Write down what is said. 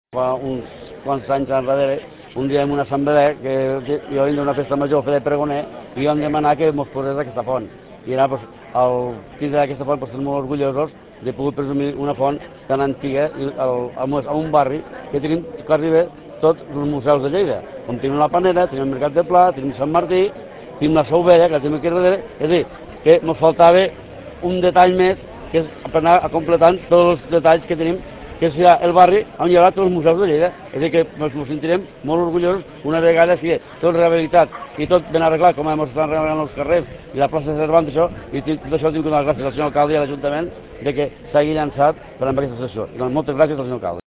Fa uns quants anys enrere, un dia en una assemblea, que jo vinc d'una festa major a fer de pregoner, i vam demanar que ens posés aquesta font. I ara, al tindre aquesta font, estem molt orgullosos de poder presumir una font tan antiga a un barri que tenim quasi tots els museus de Lleida. Com tenim la Panera, tenim el Mercat de Pla, tenim Sant Martí, tenim la Seu Vella, que la tenim aquí darrere, és a dir, que ens faltava un detall més, que és per anar completant tots els detalls que tenim, que serà el barri on hi haurà tots els museus de Lleida. És a dir, que ens sentirem molt orgullosos una vegada sigui tot rehabilitat i tot ben arreglat, com ens estan arreglant els carrers i la plaça de Cervantes, i tot això tinc que donar gràcies al senyor alcalde i a l'Ajuntament de que s'hagi llançat per amb aquesta sessió. Moltes gràcies al senyor alcalde.